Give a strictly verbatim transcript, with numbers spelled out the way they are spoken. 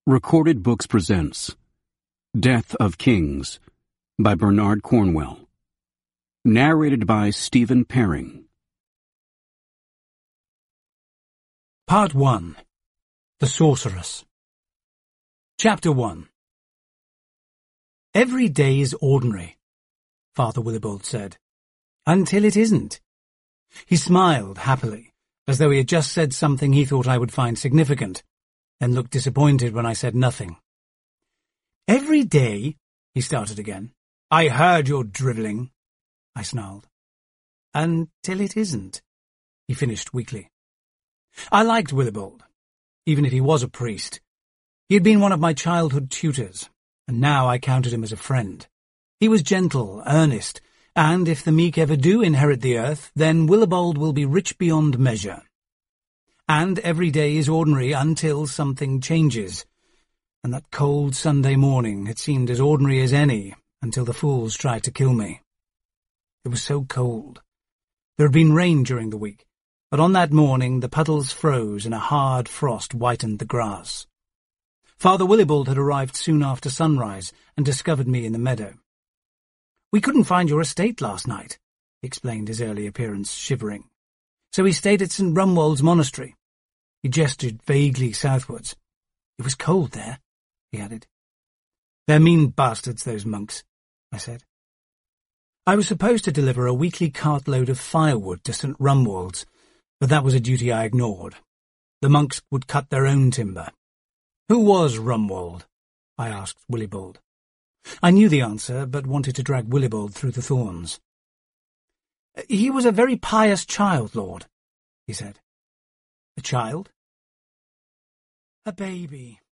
Recorded Books presents Death of Kings by Bernard Cornwell. Narrated by Stephen Perring. Part one. The Sorceress. Chapter one. Every day is ordinary, Father Willibald said, until it isn't. He smiled happily, as though he had just said something he thought I would find significant, and looked disappointed when I said nothing. Every day, he started again. I heard your drivelling, I snarled. Until it isn't, he finished weakly. I liked Willibald, even if he was a priest. He had been one of my childhood tutors, and now I counted him as a friend. He was gentle, earnest, and if the meek ever do inherit the earth, then Willibald will be rich beyond measure. And every day is ordinary until something changes, and that cold Sunday morning had seemed as ordinary as any until the fools tried to kill me. It was so cold. There had been rain during the week, but on that morning the puddles froze and a hard frost whitened the grass. Father Willibald had arrived soon after sunrise and discovered me in the meadow. "We couldn't find your estate last night," he explained his early appearance, shivering. "So we stayed at Saint Rumwold's monastery." He gestured vaguely southwards. "It was cold there," he added. "They're mean bastards, those monks," I said. I was supposed to deliver a weekly cartload of firewood to Saint Rumwold's, but that was a duty I ignored. The monks would cut their own timber. "Who was Rumwold?" I asked Willibald. I knew the answer, but wanted to drag Willibald through the thorns. "He was a very pious child, Lord," he said. "A child?" "A baby,"